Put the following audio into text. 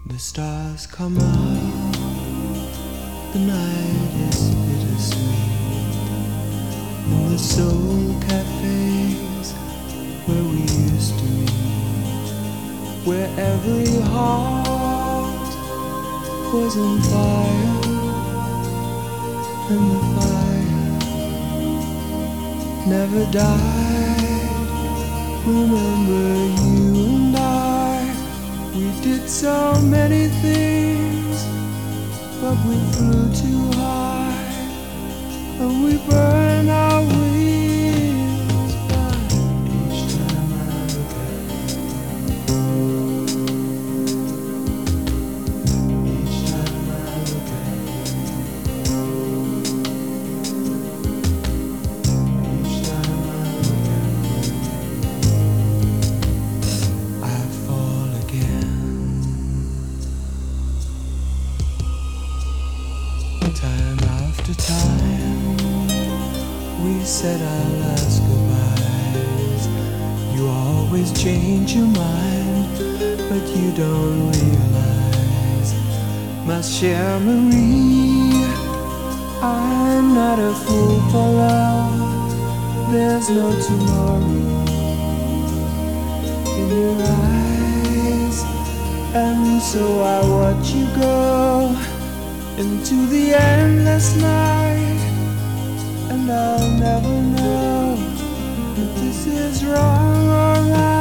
The stars come out, the night is bittersweet. In the soul cafes where we used to meet, where every heart was on fire, and the fire never died. Remember you and I, we did so many things, but we flew too high, and we burned our wings. But each time I look at you, each time I look at you, each time I look at you, I fall again. Time after time, we said our last goodbyes. You always change your mind, but you don't realize, ma chère Marie, I'm not a fool for love. There's no tomorrow in your eyes, and so I watch you go into the endless night, and I'll never know if this is wrong or right.